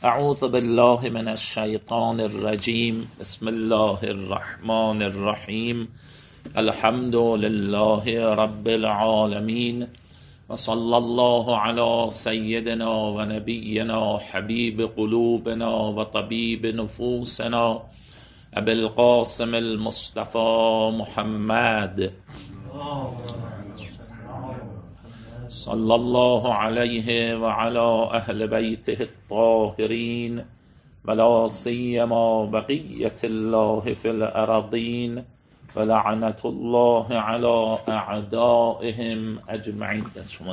اعوذ بالله من الشیطان الرجیم. بسم الله الرحمن الرحیم. الحمد لله رب العالمین و صلی الله علی سیدنا و نبینا حبیب قلوبنا و طبیب نفوسنا ابی القاسم المصطفى محمد صلی الله علیه و علی اهل بیته الطاهرین ولا سیما بقیة الله فی الارضین و لعنة الله علی اعدائهم اجمعین.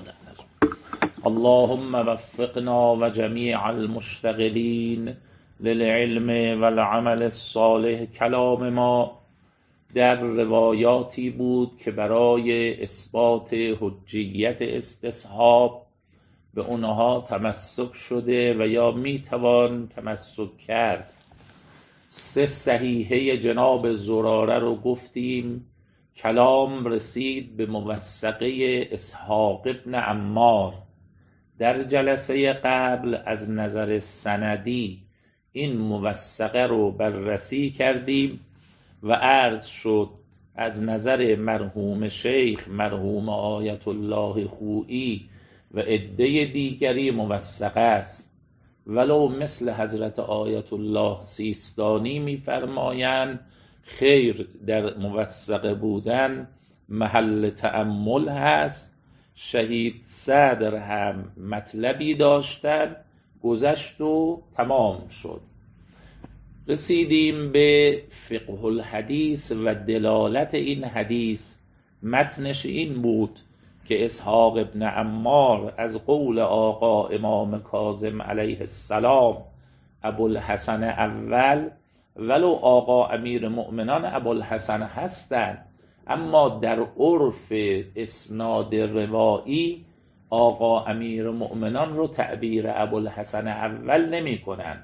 اللهم وفقنا و جمیع المشتغلین للعلم والعمل الصالح. کلام ما در روایاتی بود که برای اثبات حجیت استصحاب به اونها تمسک شده و یا میتوان تمسک کرد. 3 صحیحه جناب زراره رو گفتیم. کلام رسید به موثقه اسحاق ابن عمار. در جلسه قبل از نظر سندی این موثقه رو بررسی کردیم و عرض شد از نظر مرحوم شیخ مرحوم آیت الله خویی و عده دیگری موثقه است، ولو مثل حضرت آیت الله سیستانی می‌فرمایند خیر در موثقه بودن محل تأمل هست. شهید صدر هم مطلبی داشتن، گذشت و تمام شد. رسیدیم به فقه الحدیث و دلالت این حدیث. متنش این بود که اسحاق ابن عمار از قول آقا امام کاظم علیه السلام ابوالحسن اول، ولو آقا امیر مؤمنان ابوالحسن هستند اما در عرف اسناد روایی آقا امیر مؤمنان رو تعبیر ابوالحسن اول نمی کنند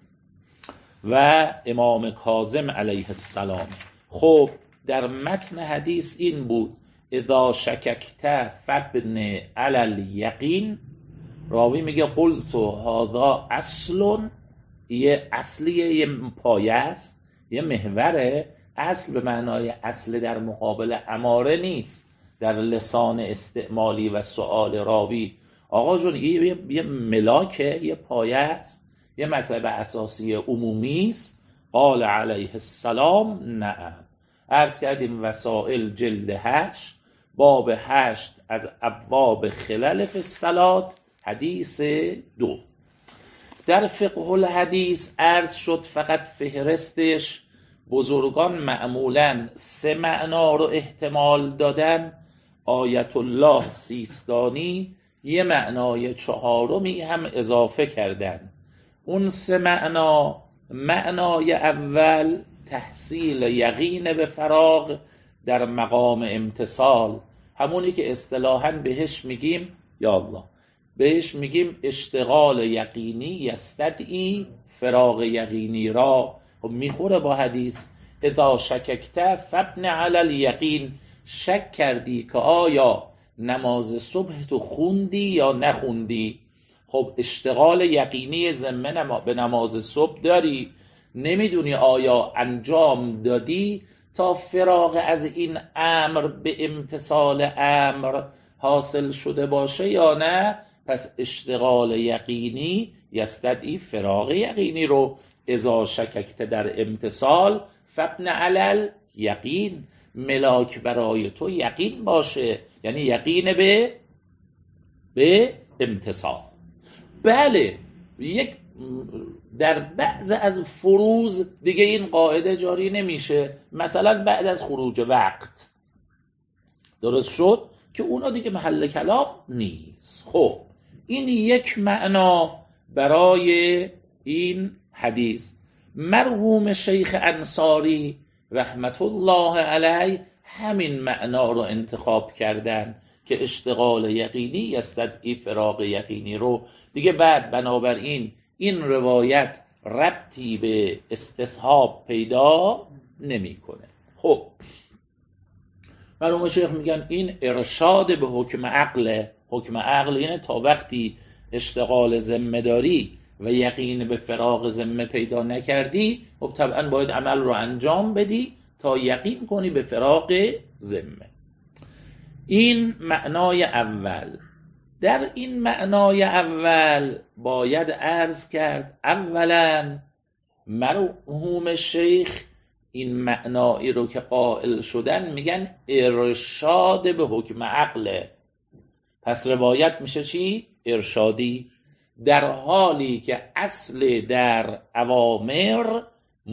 و امام کاظم علیه السلام. خب در متن حدیث این بود اذا شککت فابن علی الیقین. راوی میگه قلت هذا اصل، یه اصلیه، یه پایه است، یه محوره. اصل به معنای اصل در مقابل اماره نیست در لسان استعمالی و سؤال راوی. آقا جون یه ملاکه، یه پایه است، یه مطلب اساسی عمومی است. قال علیه السلام نعم. عرض کردیم وسائل جلد 8 باب 8 از ابواب خلل فی الصلاة حدیث 2. در فقه الحدیث عرض شد فقط فهرستش بزرگان معمولاً 3 معنا رو احتمال دادن. آیت الله سیستانی یه معنای 4می هم اضافه کردن. اون 3 معنا، معنای اول تحصیل یقین به فراغ در مقام امتصال، همونی که اصطلاحاً بهش میگیم یا الله بهش میگیم اشتغال یقینی یستدعی فراغ یقینی را. خب میخوره با حدیث اذا شککت فابن علی الیقین. شک کردی که آیا نماز صبح تو خوندی یا نخوندی. خب اشتغال یقینی ذمه به نماز صبح داری، نمیدونی آیا انجام دادی تا فراغ از این امر به امتصال امر حاصل شده باشه یا نه. پس اشتغال یقینی یستدعی فراغ یقینی رو. اذا شککت در امتصال فابن علی الیقین، ملاک برای تو یقین باشه، یعنی یقین به امتصال. بله یک در بعض از فروض دیگه این قاعده جاری نمیشه، مثلا بعد از خروج وقت، درست شد که اونا دیگه محل کلام نیست. خب این یک معنا برای این حدیث. مرحوم شیخ انصاری رحمت الله علیه همین معنا رو انتخاب کردن که اشتغال یقینی یستدعی فراغ یقینی رو. دیگه بعد بنابراین این روایت ربطی به استصحاب پیدا نمیکنه. خب مرحوم شیخ میگن این ارشاد به حکم عقل. حکم عقل اینه تا وقتی اشتغال ذمه داری و یقین به فراغ ذمه پیدا نکردی، خب طبعا باید عمل رو انجام بدی تا یقین کنی به فراغ ذمه. این معنای اول. در این معنای اول باید عرض کرد اولا مرحوم شیخ این معنایی رو که قائل شدن میگن ارشاد به حکم عقله، پس روایت میشه چی؟ ارشادی، در حالی که اصل در اوامر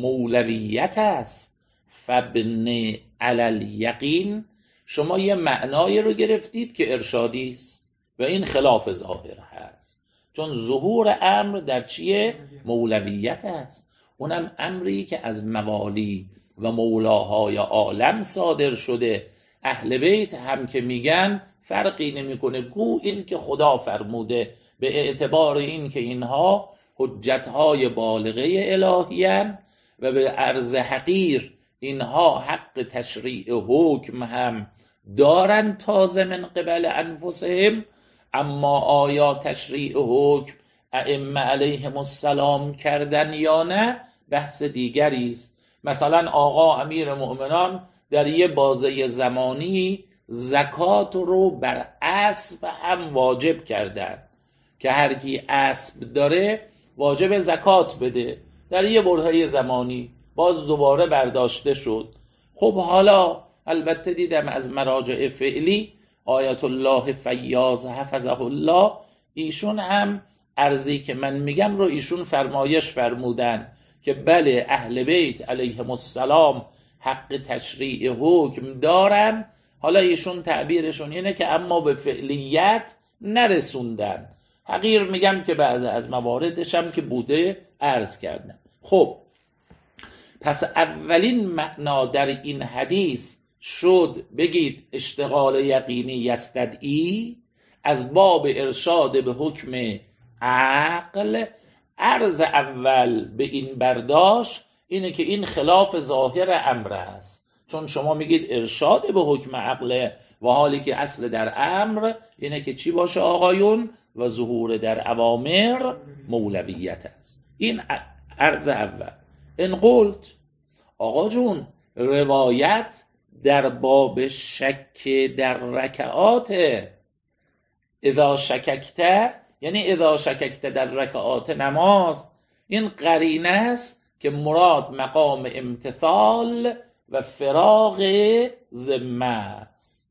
مولویت است. فبن علی الیقین، شما یه معنایی رو گرفتید که ارشادی است و این خلاف ظاهر هست، چون ظهور امر در چیه؟ مولویت است، اونم امری که از موالی و مولاهای عالم صادر شده. اهل بیت هم که میگن فرقی نمیکنه، گو این که خدا فرموده، به اعتبار این که اینها حجتهای بالغه الهیان و به عرض حقیر اینها حق تشریع حکم هم دارن تازه من قبل انفسهم. اما آیا تشریع حکم ائمه علیهم السلام کردن یا نه بحث دیگری است. مثلا آقا امیر مؤمنان در یه بازه زمانی زکات رو بر اسب هم واجب کردن که هر کی اسب داره واجب زکات بده، در یه برهه زمانی باز دوباره برداشته شد. خب حالا البته دیدم از مراجع فعلی آیت الله فیاض حفظه الله، ایشون هم عرضی که من میگم رو ایشون فرمایش فرمودن که بله اهل بیت علیهم السلام حق تشریع حکم دارن، حالا ایشون تعبیرشون اینه که اما به فعلیت نرسوندن. حقیر میگم که بعض از مواردش هم که بوده عرض کردم. خب پس اولین معنا در این حدیث شد بگید اشتغال یقینی یستدعی از باب ارشاد به حکم عقل. عرض اول به این برداشت اینه که این خلاف ظاهر امر است، چون شما میگید ارشاد به حکم عقل و حالی که اصل در امر اینه که چی باشه آقایون؟ و ظهور در اوامر مولویت است. این عرض اول. ان قلت آقا جون روایت در باب شک در رکعات اذا شککت، یعنی اذا شککت در رکعات نماز، این قرینه است که مراد مقام امتثال و فراغ ذمه است.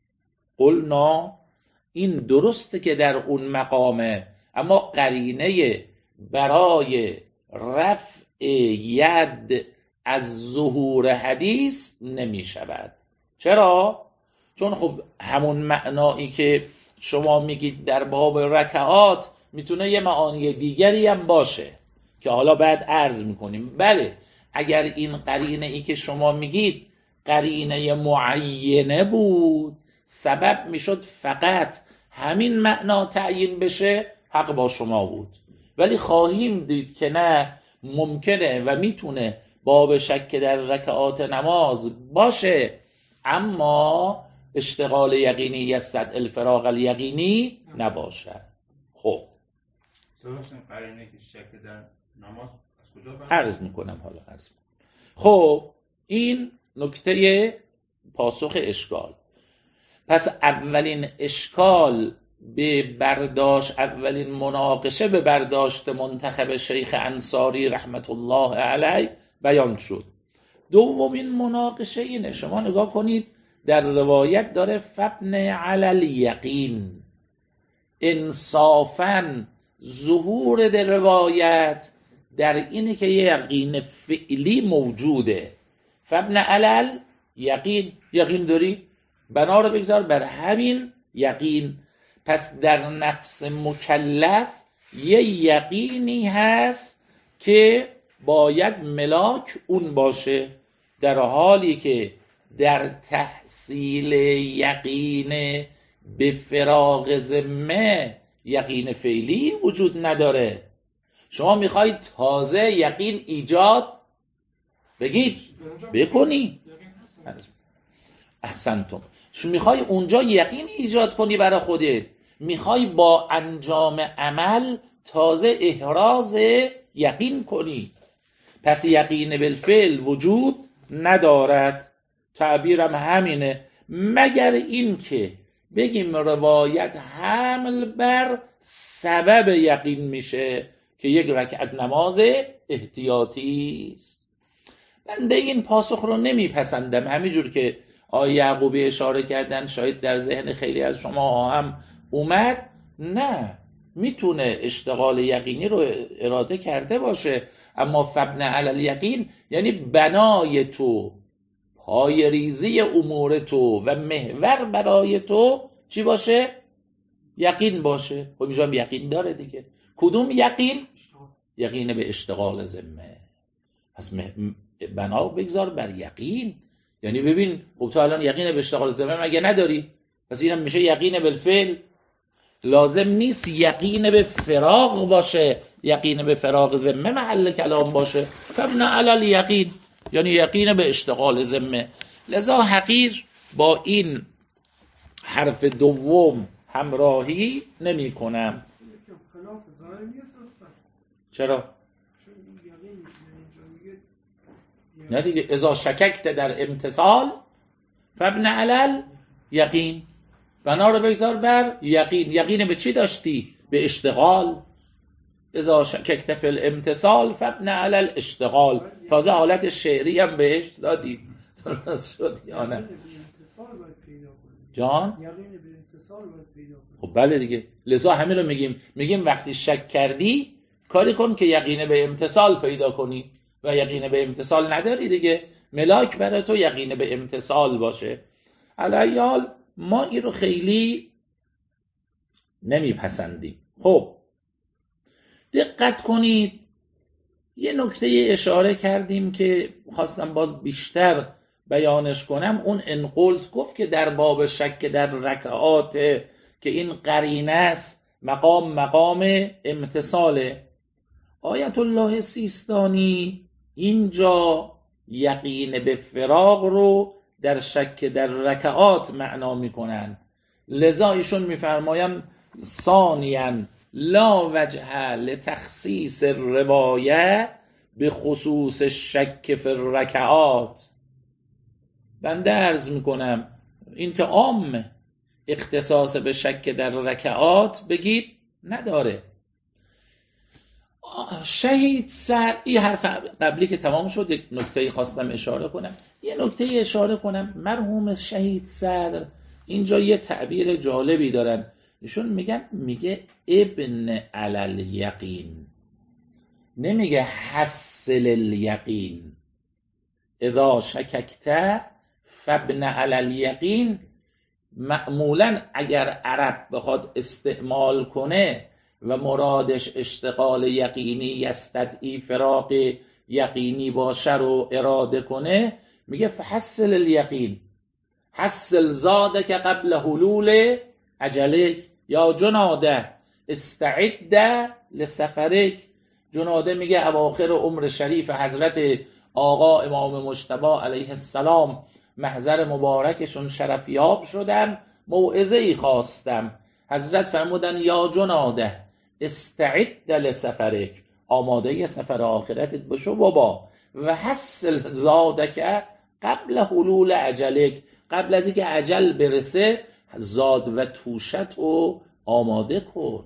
قلنا این درسته که در اون مقامه، اما قرینه برای رفع ید از ظهور حدیث نمی شود. چرا؟ چون خب همون معنایی که شما میگید در باب رکعات میتونه یه معانی دیگری هم باشه که حالا بعد عرض میکنیم. بله اگر این قرینه ای که شما میگید قرینه معینه بود، سبب میشد فقط همین معنا تعیین بشه، حق با شما بود. ولی خواهیم دید که نه، ممکنه و میتونه باب شک در رکعات نماز باشه اما اشتغال یقینی یستد الفراغ الیقینی نباشه. خب قرینه که شک در نماز از کجا عرض میکنم حالا عرض میکنم. خب این نکته پاسخ اشکال. پس اولین اشکال به برداشت، اولین مناقشه به برداشت منتخب شیخ انصاری رحمت الله علیه بیان شد. دومین مناقشه اینه، شما نگاه کنید در روایت داره فبن علی الیقین. انصافاً ظهور در روایت در اینه که یقین فعلی موجوده. فبن علی الیقین، یقین داری؟ بنا رو بگذار بر همین یقین. پس در نفس مکلف یه یقینی هست که باید ملاک اون باشه، در حالی که در تحصیل یقین به فراغ ذمه یقین فعلی وجود نداره. شما میخواید تازه یقین ایجاد بگید بکنی، احسنتم، شما میخوای اونجا یقین ایجاد کنی برای خودت، میخوای با انجام عمل تازه احراز یقین کنی. پس یقین بالفعل وجود ندارد. تعبیرم همینه، مگر این که بگیم روایت حمل بر سبب یقین میشه که یک رکعت نماز احتیاطی است. بنده این پاسخ رو نمیپسندم. همینجور که آقای یعقوبی اشاره کردن، شاید در ذهن خیلی از شما هم اومد، نه، میتونه اشتغال یقینی رو اراده کرده باشه، اما فبن علی الیقین یعنی بنای تو، پای ریزی امور تو و محور برای تو چی باشه؟ یقین باشه. خب اینجا هم یقین داره دیگه. کدوم یقین؟ یقین به اشتغال ذمه. پس بنا بگذار بر یقین. یعنی ببین خب تو الان یقین به اشتغال ذمه مگه نداری؟ پس اینم میشه یقین بالفعل. لازم نیست یقین به فراغ باشه، یقین به فراغ ذمه محل کلام باشه. فبن علی الیقین یعنی یقین به اشتغال ذمه. لذا حقیر با این حرف دوم همراهی نمی کنم. چرا؟ نه دیگه، اذا شککت در امتصال فبن علی الیقین. بنا رو بگذار بر یقین. یقین به چی داشتی؟ به اشتغال. اذا شککت فی الامتصال فبن علی الاشتغال. تازه حالت شعری هم بهش دادیم. درست شد یا نه؟ جان؟ خب بله دیگه. لذا همین رو میگیم وقتی شک کردی کاری کن که یقین به امتصال پیدا کنی و یقین به امتصال نداری دیگه، ملاک برای تو یقین به امتصال باشه. علی حال ما این رو خیلی نمیپسندیم. خب دقت کنید، یه نکته اشاره کردیم که خواستم باز بیشتر بیانش کنم. اون انقلت گفت که در باب شک در رکعات که این قرینه است، مقام امتصاله. آیت الله سیستانی اینجا یقین به فراغ رو در شک در رکعات معنا میکنن. لذا ایشون میفرمایم ثانیاً لا وجه لتخصیص الروایه به خصوص شک فی الرکعات. بنده عرض میکنم این که عام اختصاص به شک در رکعات بگید نداره. شهید سعد، این حرف قبلی که تمام شد، یک نکته خواستم اشاره کنم. یه نکته اشاره کنم، مرحوم شهید صدر اینجا یه تعبیر جالبی دارن. ایشون میگه ابن علی الیقین، نمیگه حصل الیقین. اذا شککت فابن علی الیقین معمولا اگر عرب بخواد استعمال کنه و مرادش اشتغال یقینی یستدعی فراق یقینی باشه رو اراده کنه، میگه فحصل الیقین، حصل زادک قبل حلول اجلک یا جناده استعد لسفرک. جناده میگه اواخر عمر شریف حضرت آقا امام مجتبی علیه السلام محضر مبارکشون شرفیاب شدم، موعظه ای خواستم. حضرت فرمودن یا جناده استعد لسفرک، آماده ی سفر آخرتت بشو بابا. و حصل زادک قبل حلول اجلک، قبل از اینکه اجل برسه زاد و توشت رو آماده کن.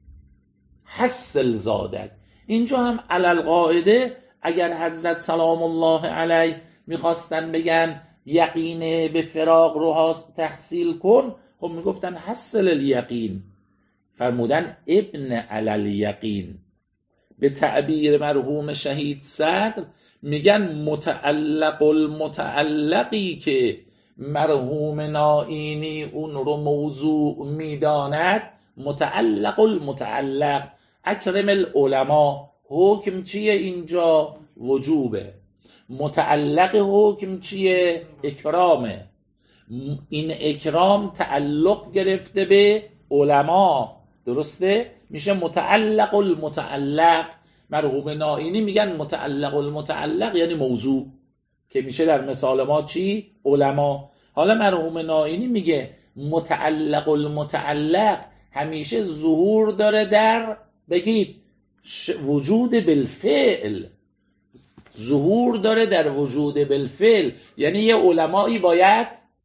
حصل زادک. اینجا هم علل قاعده اگر حضرت سلام الله علیه میخواستن بگن یقین به فراق رو تحصیل کن، خب میگفتن حصل الیقین. فرمودن ابن علی الیقین. به تعبیر مرحوم شهید صدر میگن متعلق المتعلقی که مرحوم نائینی اون رو موضوع میداند، متعلق المتعلق. اکرم العلماء، حکم چیه اینجا؟ وجوبه. متعلق حکم چیه؟ اکرامه. این اکرام تعلق گرفته به علما، درسته؟ میشه متعلق المتعلق. مرحوم نائینی میگن متعلق المتعلق یعنی موضوع، که میشه در مثال ما چی؟ علما. حالا مرحوم نائینی میگه متعلق المتعلق همیشه ظهور داره در بگید وجود بالفعل، ظهور داره در وجود بالفعل، یعنی یه علمایی باید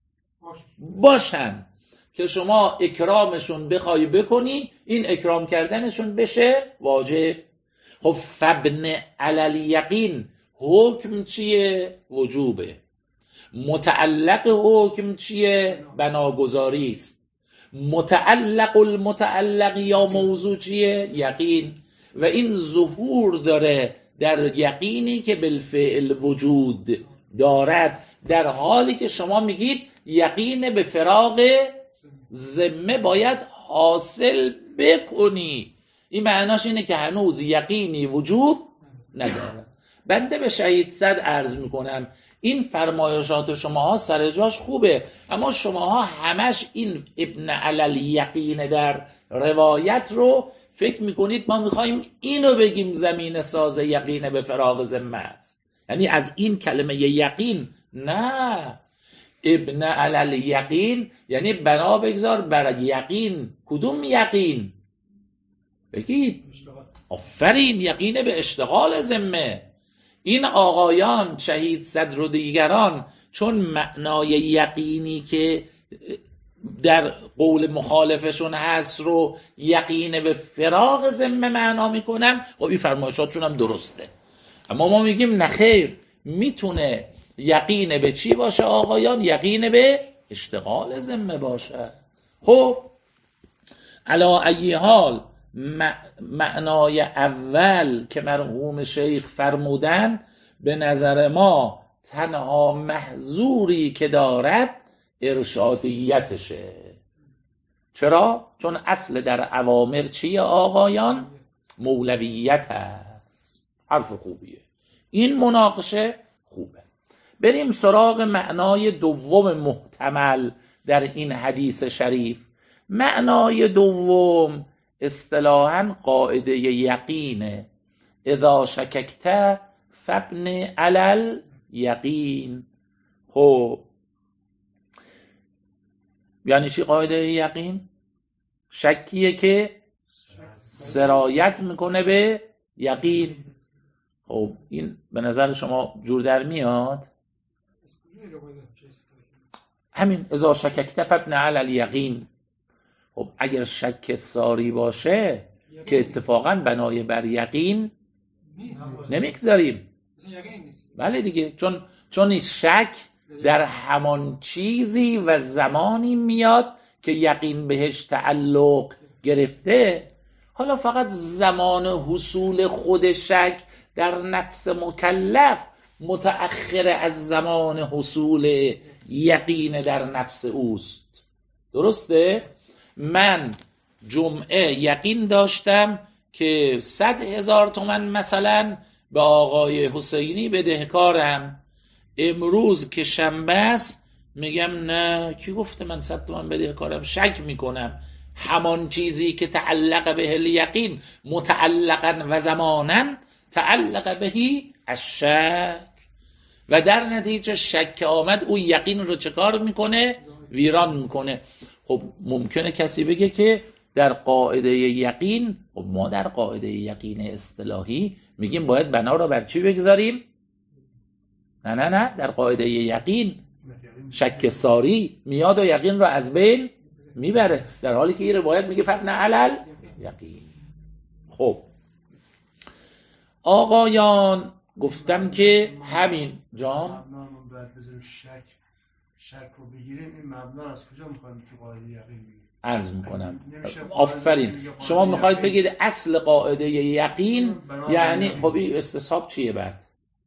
باشن که شما اکرامشون بخوای بکنی، این اکرام کردنشون بشه واجب. خب فبن علی الیقین حکم چیه؟ وجوبه. متعلق حکم چیه؟ بناگذاری است. متعلق المتعلق یا موضوع چیه؟ یقین. و این ظهور داره در یقینی که بالفعل وجود دارد، در حالی که شما میگید یقین به فراغ ذمه باید حاصل بکنی. این معناش اینه که هنوز یقینی وجود ندارد. بنده به شهید صد عرض میکنم این فرمایشات شماها سر جاش خوبه، اما شماها همش این ابن علی الیقین در روایت رو فکر میکنید ما میخوایم اینو بگیم زمین ساز یقین به فراغ ذمه است، یعنی از این کلمه یقین. نه، ابن علی الیقین یعنی بنا بگذار بر یقین. کدوم یقین؟ بگید. آفرین، یقین به اشتغال ذمه. این آقایان شهید صدر و دیگران چون معنای یقینی که در قول مخالفشون هست رو یقین به فراغ ذمه معنا میکنن، خب این فرمایشاتشون هم درسته. اما ما میگیم نخیر، میتونه یقین به چی باشه آقایان؟ یقین به اشتغال ذمه باشه. خب علی ای حال معنای اول که مرحوم شیخ فرمودن به نظر ما تنها محظوری که دارد ارشادیتشه. چرا؟ چون اصل در اوامر چیه آقایان؟ مولویت هست. حرف خوبیه، این مناقشه خوبه. بریم سراغ معنای دوم محتمل در این حدیث شریف. معنای دوم اصطلاحاً قاعده یقینه. اذا شککت فابن علی الیقین. خب یعنی چی قاعده یقین؟ شکیه که سرایت میکنه به یقین. خب این به نظر شما جور در میاد؟ همین اذا شککت فابن علی الیقین. خب اگر شک ساری باشه که اتفاقا بنای بر یقین نمیگذاریم. بله دیگه، چون این شک در همان چیزی و زمانی میاد که یقین بهش تعلق گرفته. حالا فقط زمان حصول خود شک در نفس مکلف متأخر از زمان حصول یقین در نفس اوست. درسته؟ من جمعه یقین داشتم که 100,000 تومان مثلا به آقای حسینی بدهکارم. امروز که شنبه است میگم نه، کی گفته من 100 تومان بدهکارم؟ شک میکنم. همان چیزی که تعلق به الیقین متعلقا و زمانا تعلق بهی الشک، و در نتیجه شک آمد او یقین رو چه کار میکنه؟ ویران میکنه. خب ممکنه کسی بگه که در قاعده یقین، خب ما در قاعده یقین اصطلاحی میگیم باید بنا رو بر چی بگذاریم؟ نه، در قاعده یقین شک ساری میاد و یقین رو از بین میبره، در حالی که این روایت میگه فبن علی الیقین. خب آقایان گفتم که همین جان شک رو بگیریم، این مبنا از کجا میخوایم تو قاعده یقین بگیریم؟ عرض میکنم. آفرین، شما میخواید بگید اصل قاعده یقین یعنی خب این استصحاب چیه بعد؟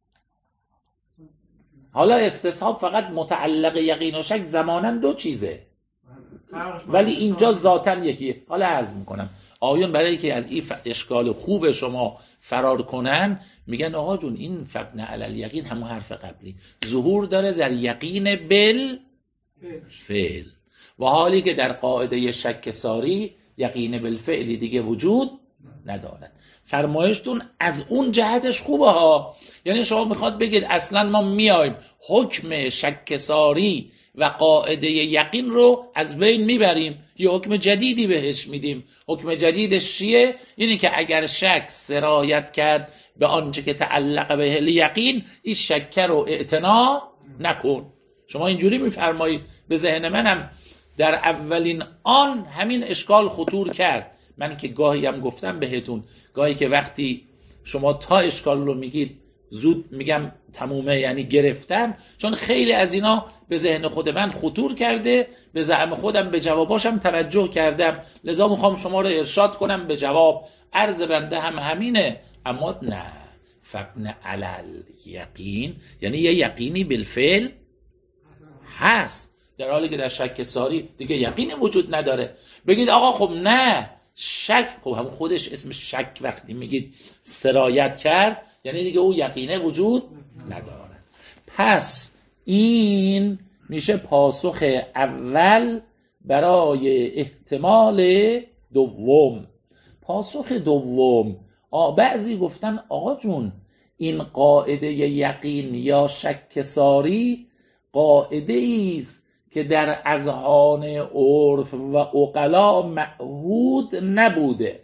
حالا استصحاب فقط متعلق یقین و شک زمانا دو چیزه، ولی اینجا ذاتاً یکیه. حالا عرض میکنم آیون برای که از این اشکال خوب شما فرار کنن میگن آقا جون این فبن علی الیقین همون حرف قبلی ظهور داره در یقین بالفعل، و حالی که در قاعده شک ساری یقین بالفعل دیگه وجود ندارد. فرمایشتون از اون جهتش خوبه ها، یعنی شما میخواد بگید اصلا ما میایم حکم شک ساری و قاعده یقین رو از بین میبریم، یه حکم جدیدی بهش میدیم. حکم جدیدش چیه؟ اینه که اگر شک سرایت کرد به آنچه که تعلق به یقین، این شک رو اعتنا نکن. شما اینجوری میفرمایید. به ذهن منم در اولین آن همین اشکال خطور کرد. من که گاهی هم گفتم بهتون، گاهی که وقتی شما تا اشکال رو میگید زود میگم تمومه، یعنی گرفتم، چون خیلی از اینا به ذهن خود من خطور کرده، به زعم خودم به جواباشم توجه کردم، لذا میخوام شما رو ارشاد کنم به جواب. عرض بنده هم همینه، اما نه فبن علل یقین، یعنی یه یقینی بالفعل هست، در حالی که در شک ساری دیگه یقینی وجود نداره. بگید آقا خب نه شک، خب هم خودش اسم شک وقتی میگید سرایت کرد یعنی دیگه او یقینه وجود نداره. پس این میشه پاسخ اول برای احتمال دوم. پاسخ دوم، بعضی گفتن آقا جون این قاعده یقین یا شک ساری قاعده است که در اذهان عرف و عقلا معهود نبوده،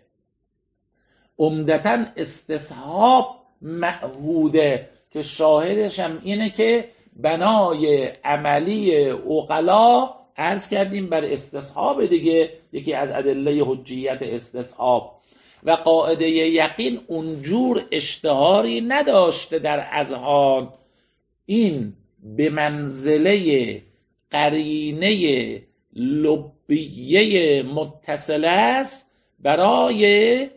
عمدتاً استصحاب معهوده، که شاهدش هم اینه که بنای عملی عقلا عرض کردیم بر استصحاب دیگه، یکی از ادله حجیت استصحاب. و قاعده یقین اونجور اشتهاری نداشته در اذهان، این به منزله قرینه لبیه متصل است برای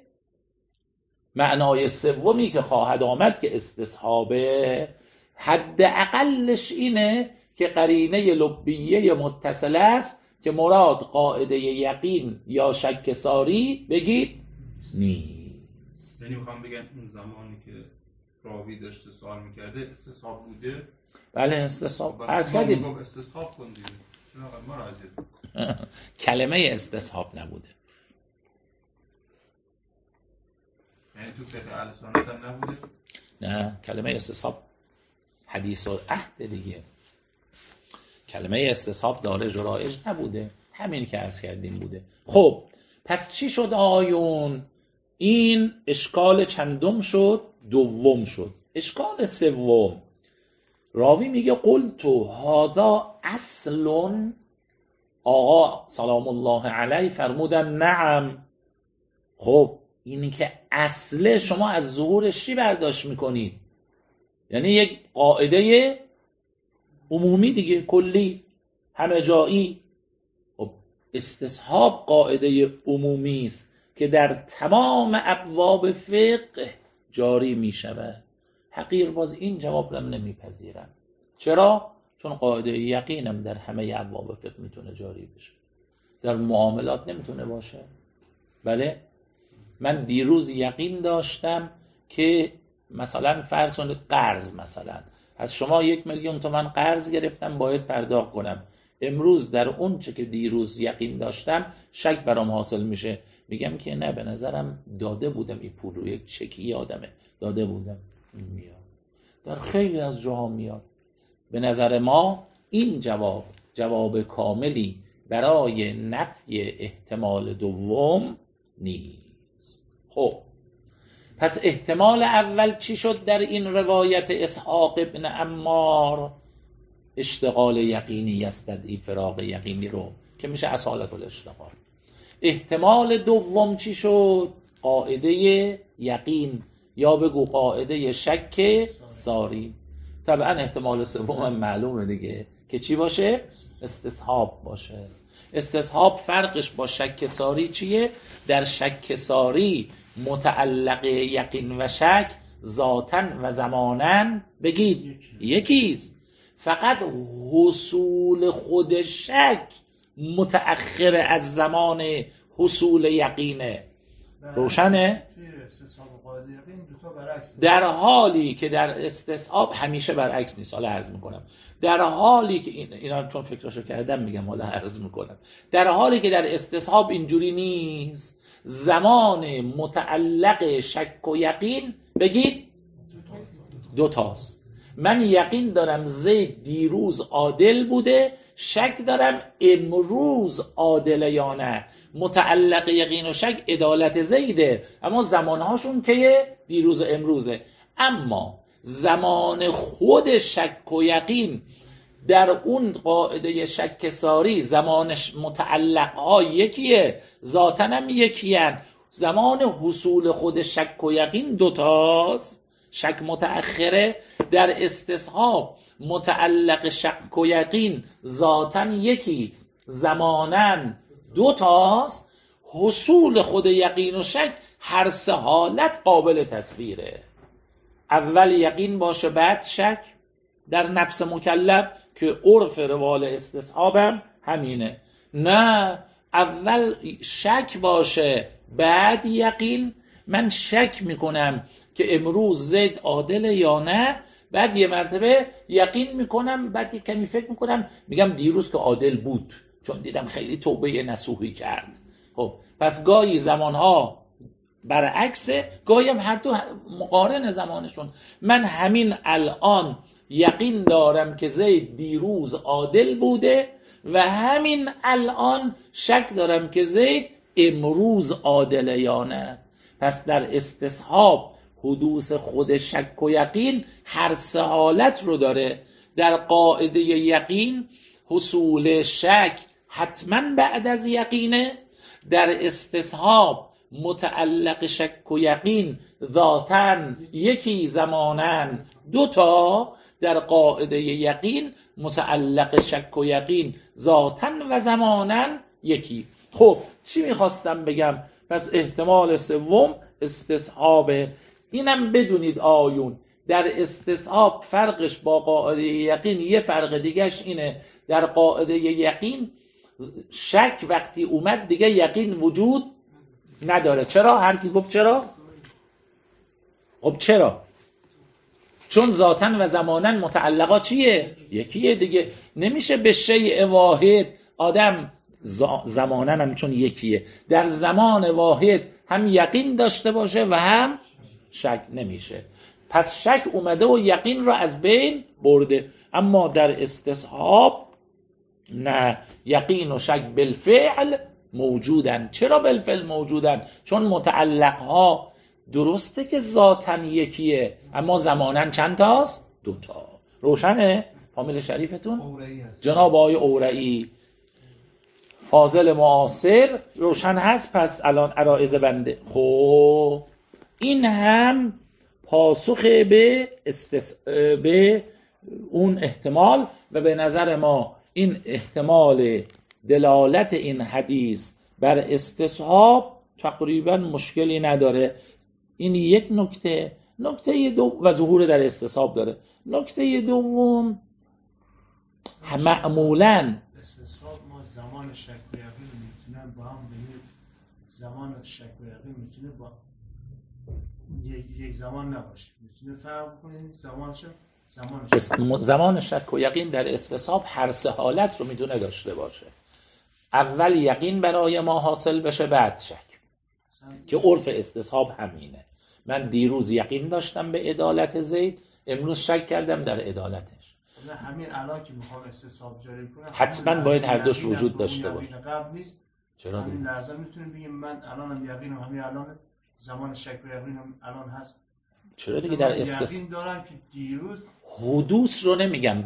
معنای سومی که خواهد آمد که استصحابه. حد اقلش اینه که قرینه لبیه متصل است که مراد قاعده یقین یا شک ساری بگید نیست. یعنی میخوام بگم اون زمانی که راوی داشته سوال میکرده استصحاب بوده. بله استصحاب عرض کردیم. استصحاب کن دیگه. ما راضی. کلمه استصحاب نبوده. یعنی تو فقه اهل سنت هم نبوده؟ نه، کلمه استصحاب حدیث و عهد دیگه. کلمه استصحاب دارج و رایج نبوده، همین که عرض کردیم بوده. خب پس چی شد آیون؟ این اشکال چندم شد؟ دوم شد. اشکال سوم، راوی میگه قلتو هذا اصل، آقا سلام الله علیه فرمودن نعم. خب اینی که اصله شما از ظهورش چی برداشت میکنید؟ یعنی یک قاعده عمومی دیگه، کلی، همه جایی. خب استصحاب قاعده عمومی است که در تمام ابواب فقه جاری می شود. حقیر باز این جواب رو نمیپذیرم. چرا؟ چون قاعده یقینم در همه ابواب فقه میتونه جاری بشه، در معاملات نمیتونه باشه. بله من دیروز یقین داشتم که مثلا فرض کنید قرض، مثلا از شما 1,000,000 تومان قرض گرفتم باید پرداخت کنم. امروز در اون چه که دیروز یقین داشتم شک برام حاصل میشه، میگم که نه به نظرم داده بودم این پول رو، یک چکی یادمه داده بودم. میاد در خیلی از جاها میاد. به نظر ما این جواب کاملی برای نفی احتمال دوم نیست. خب پس احتمال اول چی شد در این روایت اسحاق ابن عمار؟ اشتغال یقینی یستدعی فراق یقینی رو که میشه اصالت الاشتغال. احتمال دوم چی شد؟ قاعده یقین یا بگو قاعده شک ساری. طبعا احتمال سوم هم معلومه دیگه که چی باشه؟ استصحاب باشه. استصحاب فرقش با شک ساری چیه؟ در شک ساری متعلق یقین و شک ذاتن و زمانن بگید یکیست، فقط حصول خود شک متأخر از زمان حصول یقینه. روشنه؟ در حالی که در استصحاب همیشه برعکس نیست. حالا عرض میکنم. در حالی که اینا چون فکرشو کردم میگم حالا عرض میکنم. در حالی که در استصحاب اینجوری نیست. زمان متعلق شک و یقین بگید دوتاست. من یقین دارم زید دیروز عادل بوده، شک دارم امروز عادل یا نه. متعلق یقین و شک عدالت زیده، اما زمانهاشون که دیروز و امروزه. اما زمان خود شک و یقین در اون قاعده شک ساری زمانش متعلق ها یکیه، ذاتن هم یکیه. زمان حصول خود شک و یقین دوتاست، شک متأخره. در استصحاب متعلق شک و یقین ذاتن یکیست، زمانن دوتاست. حصول خود یقین و شک هر سه حالت قابل تصویره. اول یقین باشه بعد شک در نفس مکلف که عرف روال استصحابم همینه. نه، اول شک باشه بعد یقین. من شک میکنم که امروز زید عادل یا نه، بعد یه مرتبه یقین میکنم، بعد یه کمی فکر میکنم میگم دیروز که عادل بود چون دیدم خیلی توبه نصوحی کرد. خب پس گاهی زمانها برعکسه، گاهی هم هر دو مقارن زمانشون. من همین الان یقین دارم که زید دیروز عادل بوده و همین الان شک دارم که زید امروز عادل یا نه. پس در استصحاب حدوث خود شک و یقین هر سه حالت رو داره. در قاعده یقین حصول شک حتما بعد از یقینه. در استصحاب متعلق شک و یقین ذاتن یکی، زمانن دوتا. در قاعده یقین متعلق شک و یقین ذاتن و زمانن یکی. خب چی میخواستم بگم؟ پس احتمال سوم استصحابه. اینم بدونید آیون در استصحاب فرقش با قاعده یقین یه فرق دیگهش اینه. در قاعده یقین شک وقتی اومد دیگه یقین وجود نداره. چرا؟ هر کی گفت چرا؟ خب چرا؟ چون ذاتن و زمانن متعلقات چیه؟ یکیه دیگه. نمیشه به شیء واحد آدم زمانن هم چون یکیه در زمان واحد هم یقین داشته باشه و هم شک، نمیشه. پس شک اومده و یقین را از بین برده. اما در استصحاب نه، یقین و شک بالفعل موجودن. چرا بالفعل موجودن؟ چون متعلقها درسته که ذاتن یکیه اما زمانن چند تاست؟ دوتا. روشنه؟ فامیل شریفتون؟ جناب آقای اورئی فاضل معاصر روشن هست. پس الان عرائض بنده. خب این هم پاسخ به اون احتمال و به نظر ما این احتمال دلالت این حدیث بر استصحاب تقریبا مشکلی نداره. این یک نکته. نکته دوم و ظهور در استصحاب داره. نکته دوم معمولاً استصحاب ما زمان شک و یقین میتونن با هم ببینید. زمان شک و یقین میتونه با یک زمان نباشه، میتونه فرق کنه زمان شک و یقین در استصحاب هر سه حالت رو میتونه داشته باشه. اول یقین برای ما حاصل بشه بعد شک که عرف استصحاب همینه. من دیروز یقین داشتم به عدالت زید، امروز شک کردم در عدالتش. همین الان که میخوام استصحاب جاری کنم حتما باید هر دوش وجود داشته باشه. قبل نیست. چرا همین لحظه میتونیم بگیم من الانم یقینم، همین الان زمان شک و یقینم الان هست. چرا دیگه در یقین دارم که دیروز حدوث رو نمیگم،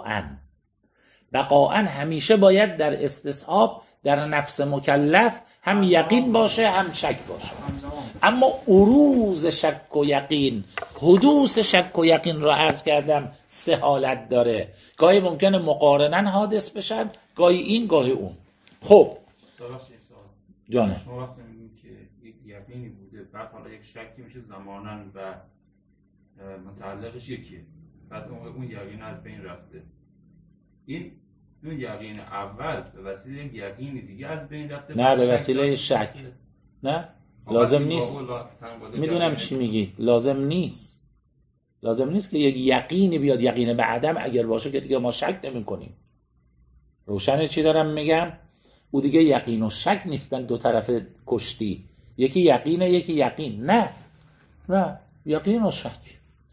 بقاءً همیشه باید در استصحاب در نفس مکلف هم یقین باشه هم شک باشه. اما عروض شک و یقین، حدوث شک و یقین رو عرض کردم سه حالت داره. گاهی ممکنه مقارنن حادث بشن، گاهی این گاهی اون. خب جانه ما وقتی میگیم که یک یقینی بوده بعد حالا یک شکی میشه زمانن و متعلقش یکیه، بعد اون یقین از بین رفته. اون یقین اول به وسیله یک یقین دیگه از بین رفته، نه به وسیله شک. نه لازم نیست. میدونم چی میگی. لازم نیست که یک یقینی بیاد. یقین به عدم اگر باشه که دیگه ما شک نمی کنیم. روشنه چی دارم میگم؟ او دیگه یقین و شک نیستن دو طرف کشتی. یکی یقینه یکی یقین. نه یقین و شک.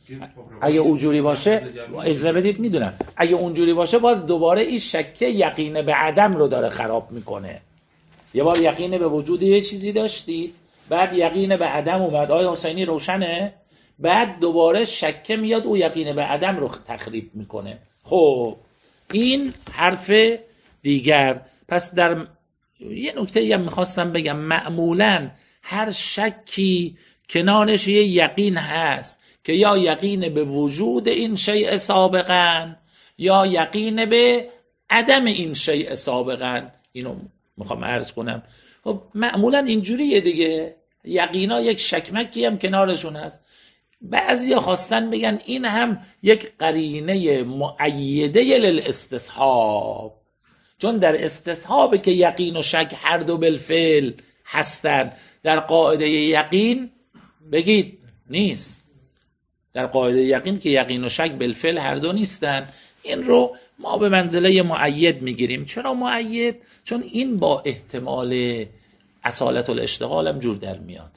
اگه اونجوری باشه اجازه بدید میدونم اگه اونجوری باشه باز دوباره این شک یقین به عدم رو داره خراب میکنه. یه بار یقین به وجود یه چیزی داشتید، بعد یقین به عدم اومد. آقای حسینی روشنه؟ بعد دوباره شک میاد او یقین به عدم رو تخریب میکنه. خب این حرف دیگر. پس در یه نکته هم میخواستم بگم، معمولا هر شکی کنارش یه یقین هست که یا یقین به وجود این شیء سابقا یا یقین به عدم این شیء سابقا. اینو میخوام عرض کنم. خب معمولا اینجوریه دیگه، یقینا یک شکمکی هم کنارشون هست. بعضیا خواستن بگن این هم یک قرینه مؤیده للاستصحاب، چون در استصحابه که یقین و شک هر دو بالفعل هستن. در قاعده یقین بگید نیست. در قاعده یقین که یقین و شک بالفعل هر دو نیستن. این رو ما به منزله مؤید میگیریم. چرا مؤید؟ چون این با احتمال اصالت الاشتغال هم جور در میاد.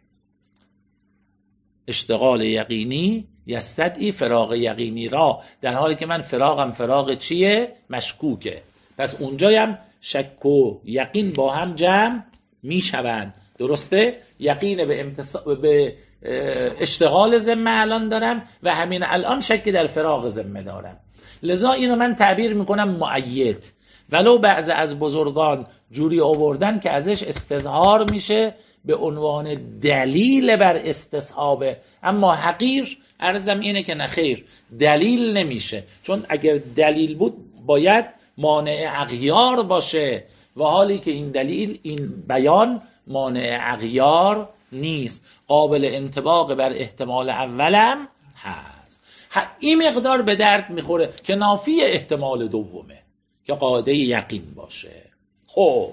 اشتغال یقینی یستدعی فراغ یقینی را، در حالی که من فراغم فراغ چیه؟ مشکوکه. پس اونجایم شک و یقین با هم جمع میشوند. درسته؟ یقین به اشتغال ذمه الان دارم و همین الان شک در فراغ ذمه دارم. لذا اینو من تعبیر میکنم مؤید. ولو بعض از بزرگان جوری آوردن که ازش استظهار میشه به عنوان دلیل بر استصحابه، اما حقیر عرضم اینه که نخیر، دلیل نمیشه. چون اگر دلیل بود باید مانع اغیار باشه، و حالی که این دلیل، این بیان مانع اغیار نیست، قابل انطباق بر احتمال اولم هست. این مقدار به درد میخوره که نافی احتمال دومه که قاعده یقین باشه. خب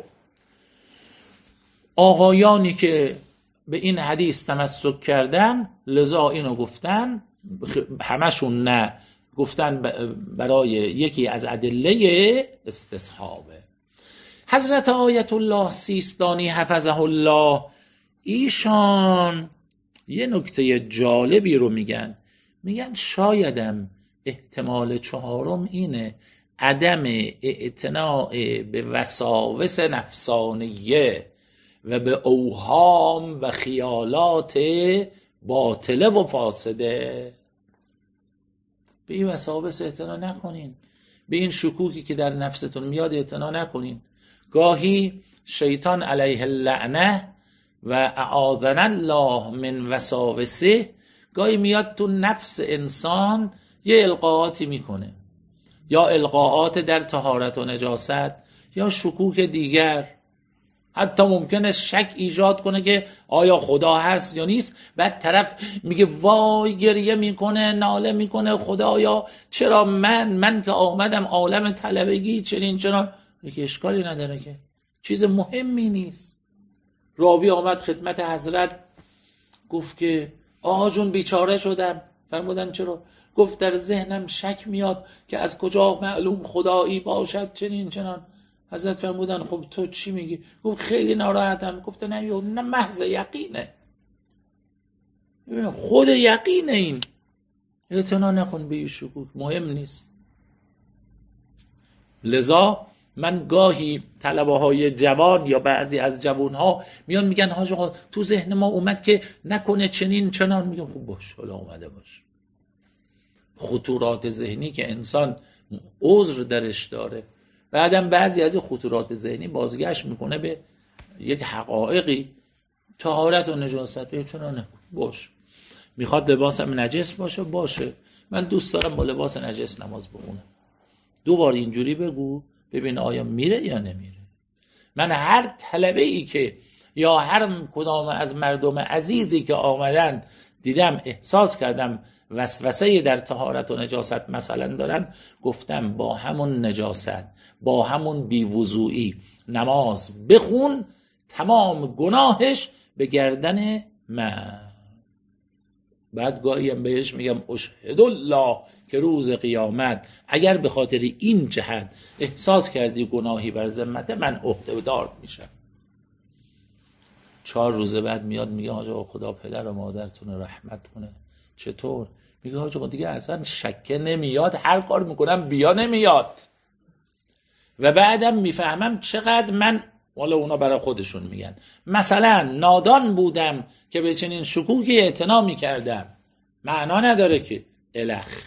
آقایانی که به این حدیث تمسک کردن لذا اینو گفتن، همشون نه، گفتن برای یکی از ادله استصحابه. حضرت آیت الله سیستانی حفظه الله ایشان یه نکته جالبی رو میگن شایدم احتمال چهارم اینه عدم اعتناء به وساوس نفسانیه و به اوهام و خیالات باطله و فاسده. به این وساوس اعتنا نکنین، به این شکوکی که در نفستون میاد اعتنا نکنین. گاهی شیطان علیه اللعنه و اعاذنا الله من وساوسه گاهی میاد تو نفس انسان یه القاءاتی میکنه، یا القاءات در طهارت و نجاست یا شکوک دیگر. حتی ممکنه شک ایجاد کنه که آیا خدا هست یا نیست. بعد طرف میگه وای، گریه میکنه، ناله میکنه، خدایا چرا من که آمدم عالم طلبگی چنین چنان. میگه اشکالی نداره، که چیز مهمی نیست. راوی آمد خدمت حضرت گفت که آقا جون بیچاره شدم. فرمودن چرا؟ گفت در ذهنم شک میاد که از کجا معلوم خدایی باشد چنین چنان. حضرت فرمودن خب تو چی میگی؟ گفت خیلی ناراحتم. گفت نه محض یقینه، خود یقینه، این اعتنا نکن به این شکوک، مهم نیست. لذا من گاهی طلبه های جوان یا بعضی از جوانها میان میگن حاج آقا تو ذهن ما اومد که نکنه چنین چنان. میگم خب باش، حالا اومده باش. خطورات ذهنی که انسان عذر درش داره. بعدم بعضی از خطورات ذهنی بازگشت میکنه به یک حقایقی. طهارت و نجاست اعتنا نکن، باش. میخواد لباسم نجس باشه، من دوست دارم با لباس نجس نماز بخونم. 2 بار اینجوری بگو ببین آیا میره یا نمیره. من هر طلبه ای که یا هر کدام از مردم عزیزی که آمدن دیدم احساس کردم وسوسه در طهارت و نجاست مثلا دارن، گفتم با همون نجاست، با همون بیوضوعی نماز بخون، تمام گناهش به گردن من. بعد گاهی هم بهش میگم اشهد الله که روز قیامت اگر به خاطر این جهت احساس کردی گناهی بر ذمت من، عهده‌دار میشم. 4 روز بعد میاد میگه آقا خدا پدر و مادرتون رحمت کنه، چطور؟ میگه آقا دیگه اصلا شکه نمیاد، هر کار میکنم بیا نمیاد. و بعدم میفهمم چقدر من، والا اونا برای خودشون میگن، مثلا نادان بودم که به چنین شکوکی اعتنا میکردم. معنا نداره که الخ.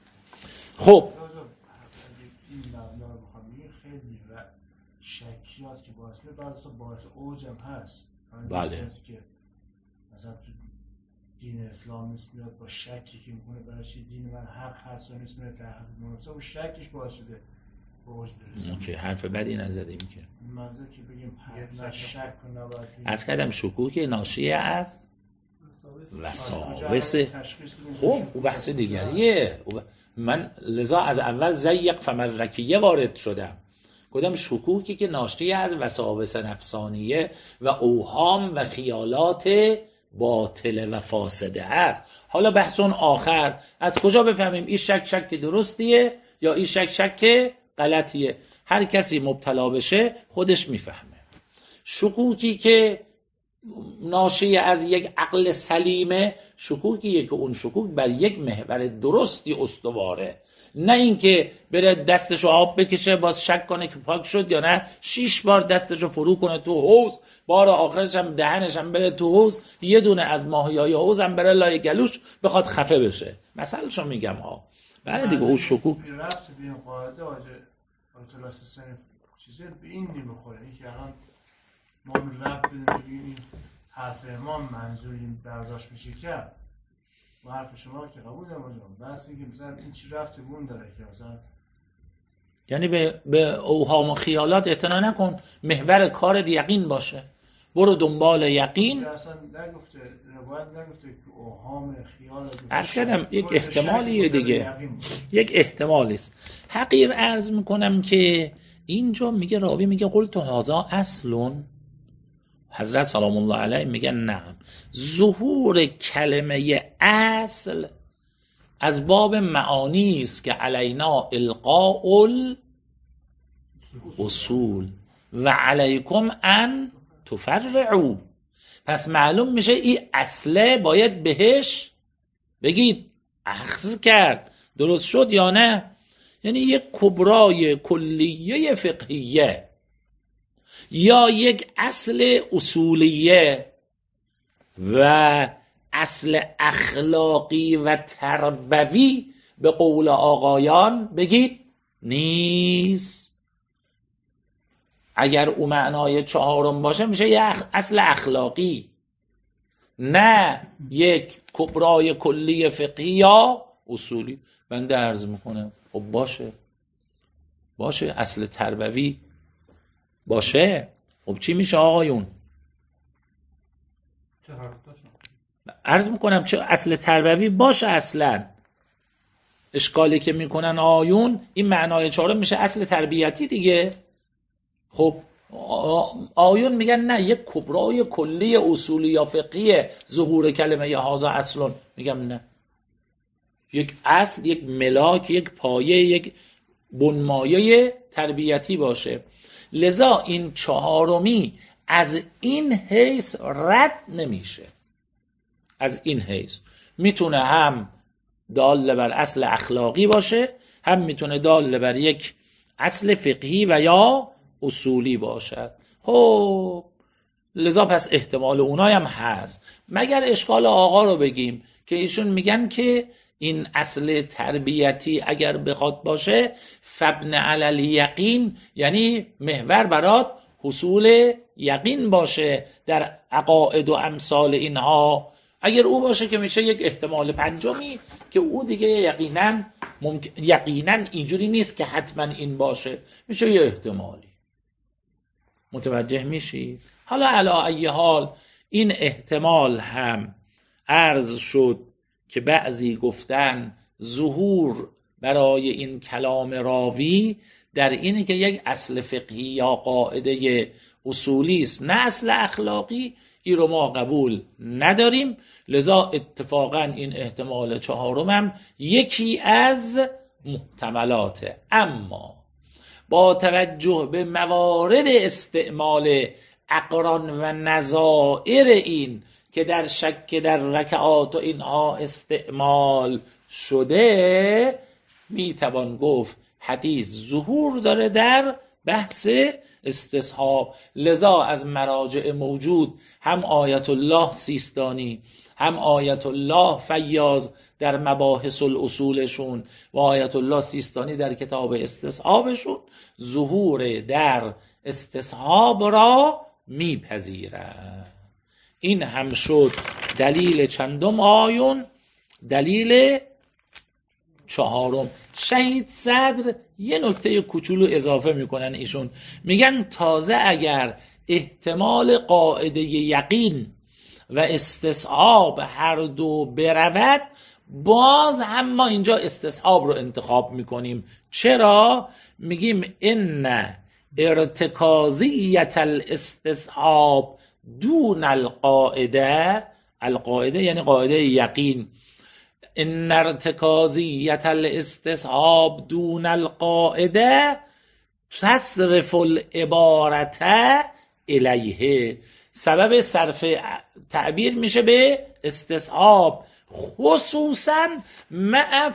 خب این مبنا رو بخوام بگیم خیلی و شکیات که باعث میشه، بعضی باعث اوجم هست. بله. که مثلا تو دین اسلام نیست میاد با شکی که میکنه برای چی دین من حق هست و نیست میاد تحقیق مناسب و شکش باعث شده به اوج برسه. که حرف بدی نزدیم که منظور که بگیم نه شک و نباید از کردم شکوک ناشی از وساوس. خب او بحث دیگریه. من لذا از اول زیق فمرکیه وارد شدم، گفتم شکوکی که ناشی از وساوس نفسانیه و اوهام و خیالات باطل و فاسده است. حالا بحث اون آخر از کجا بفهمیم این شک درستیه یا این شک غلطیه؟ هر کسی مبتلا بشه خودش میفهمه. شکوکی که ناشی از یک عقل سلیمه، شکوکیه که اون شکوک بر یک محور درستی استواره، نه اینکه بره دستشو آب بکشه باز شک کنه که پاک شد یا نه، 6 بار دستشو فرو کنه تو حوض، بار آخرش هم دهنش هم بره تو حوض، یه دونه از ماهیای حوض هم بره لای گلوش بخواد خفه بشه. مثلشو میگم ها. بله دیگه اون شکوک رفت به این قاعده اطلاس سنف چیزی به این نمیخوره. این که الان ما رفت بدیم این حرف امام منظور این برداشت میشه کرد و حرف شما که قبول نمونیم، بس اینکه مثلا این چی رفت بون داره که مثلا یعنی به اوهام و خیالات اعتنا نکن، محور کار یقین باشه، برو دنبال یقین. اصلا نگفته روایت نگفته که اوهام خیال، عرض کردم یک احتمالیه دیگه، یک احتمالیست. حقیر عرض میکنم که اینجا میگه راوی میگه قلت هذا اصلون، حضرت سلام الله علیه میگن نه، ظهور کلمه اصل از باب معانی است که علینا القاء الاصول و علیکم ان تفرعوا. پس معلوم میشه این اصله باید بهش بگید اخذ کرد، درست شد یا نه؟ یعنی یک کبرای کلیه فقهیه یا یک اصل اصولیه و اصل اخلاقی و تربوی به قول آقایان بگید نیست. اگر او معنای چهارم باشه میشه یک اصل اخلاقی، نه یک کبرای کلی فقهی یا اصولی. بنده عرض میکنم خب باشه اصل تربوی باشه، خب چی میشه آقایون؟ عرض میکنم چه اصل تربوی باشه. اصلا اشکالی که میکنن آقایون این معنای چهارم میشه اصل تربیتی دیگه. خب آقایون میگن نه، یک کبرای کلی اصولی یا فقهی ظهور کلمه هذا اصلون. میگم نه، یک اصل، یک ملاک، یک پایه، یک بنمایه تربیتی باشه. لذا این چهارمی از این حیث رد نمیشه. از این حیث میتونه هم دال بر اصل اخلاقی باشه، هم میتونه دال بر یک اصل فقهی و یا اصولی باشد. خب لذا پس احتمال اونای هم هست، مگر اشکال آقا رو بگیم که ایشون میگن که این اصل تربیتی اگر بخواد باشه فبن علی الیقین، یعنی محور برات حصول یقین باشه در عقاید و امثال اینها. اگر او باشه که میشه یک احتمال پنجمی که او دیگه یقینا اینجوری نیست که حتما این باشه، میشه یه احتمالی. متوجه میشی؟ حالا علی ای حال این احتمال هم عرض شد که بعضی گفتن ظهور برای این کلام راوی در اینه که یک اصل فقهی یا قاعده اصولی است، نه اصل اخلاقی. این رو ما قبول نداریم. لذا اتفاقا این احتمال چهارم هم یکی از محتملاته. اما با توجه به موارد استعمال اقران و نظائر این که در شک در رکعات و اینها استعمال شده، میتوان گفت حدیث ظهور داره در بحث استصحاب. لذا از مراجع موجود هم آیت الله سیستانی، هم آیت الله فیاض در مباحث الاصولشون و آیت الله سیستانی در کتاب استصحابشون ظهور در استصحاب را میپذیرند. این هم شد دلیل چندم آیون. دلیل چهارم، شهید صدر یه نکته کوچولو اضافه میکنن ایشون، میگن تازه اگر احتمال قاعده یقین و استصحاب هر دو برود، باز هم ما اینجا استصحاب رو انتخاب میکنیم. چرا؟ میگیم ان ارتکازیت الاستصحاب دون القاعده، القاعده یعنی قاعده یقین، ان ارتکازیت الاستصحاب دون القاعده تصرف العبارت الیه، سبب صرف تعبیر میشه به استصحاب، خصوصا مع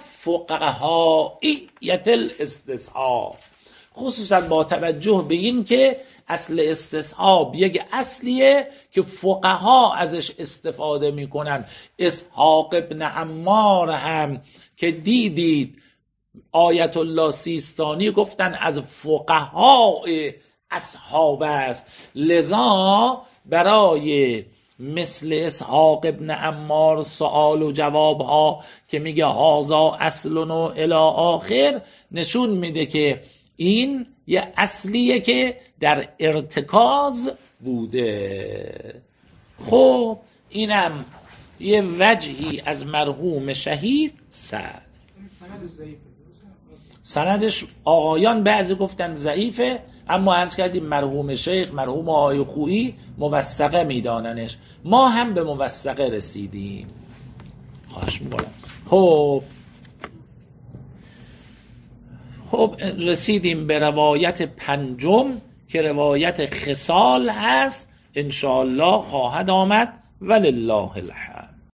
فقهائیت الاستصحاب، خصوصا با توجه به این که اصل استصحاب یک اصلیه که فقها ازش استفاده میکنن. اسحاق ابن عمار هم که دیدید آیت الله سیستانی گفتن از فقهای اصحاب است، لذا برای مثل اسحاق ابن عمار سوال و جواب ها که میگه هازا اصلن و الی آخر نشون میده که این یه اصلیه که در ارتکاز بوده. خب اینم یه وجهی از مرحوم شهید صدر. سندش آقایان بعضی گفتن ضعیفه، اما عرض کردیم مرحوم شیخ، مرحوم آقای خویی موثقه میداننش، ما هم به موثقه رسیدیم. خواهش میکنم. خب رسیدیم به روایت پنجم که روایت خصال هست، انشاءالله خواهد آمد. ولله الحمد.